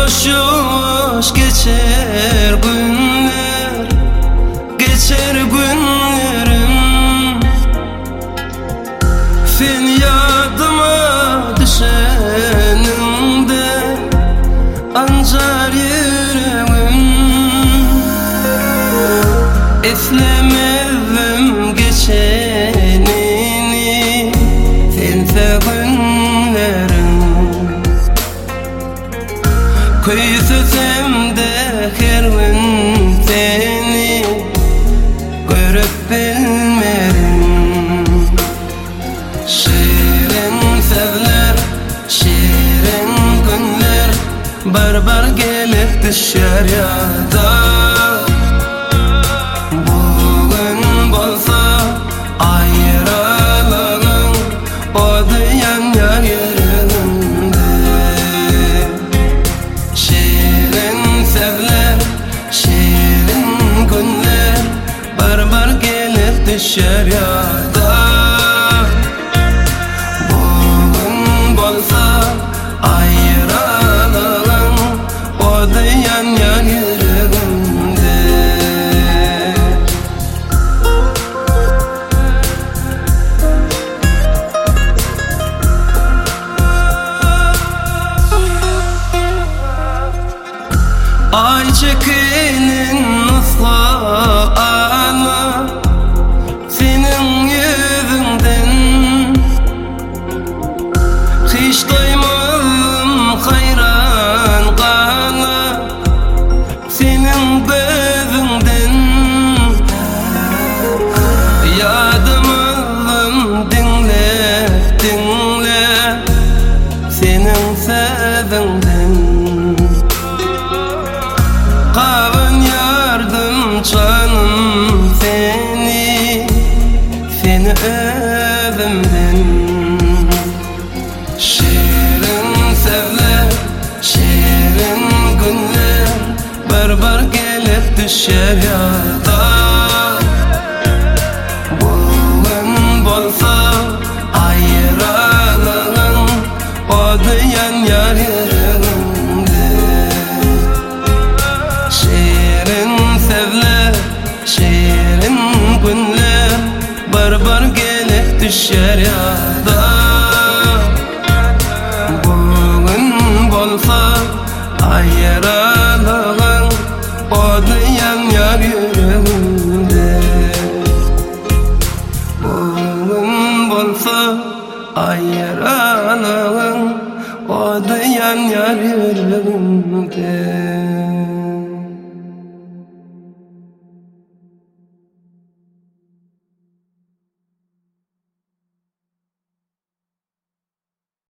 Yavaş yavaş geçer günler, geçer günlerim. Sen yadıma düşenimde ancar yüreğim. Eslemezim geçenini, sense günlerim. Köysüzüm de her gün seni görüp bilmerim. Şirin sözler, şirin günler barbar gelip düşer yada. Bugün bolsa ayrılığın odayan yar yüreğimde. Şirin sözler, şirin günler barbar gelip düşer yada. Bugün bolsa ayrılığın odayan yar yüreğimde. Ay çekinin ıslağını senin yüzünden. Hiç doymadım hayran kanı senin gözünden. Yadımızım dinle, dinle senin sözünden. Kavun yardım canım seni, seni özümden. Şirin sözler, şirin günler barbar gelip düşer yada. Bugün bolsa ayrılığın odayan yar yüreğimde. Şirin sözler, şirin günler barbar gelip düşer yada. Bugün bolsa ayrılığın odayan yar yüreğimde. Bugün bolsa ayrılığın odayan yar yüreğimde.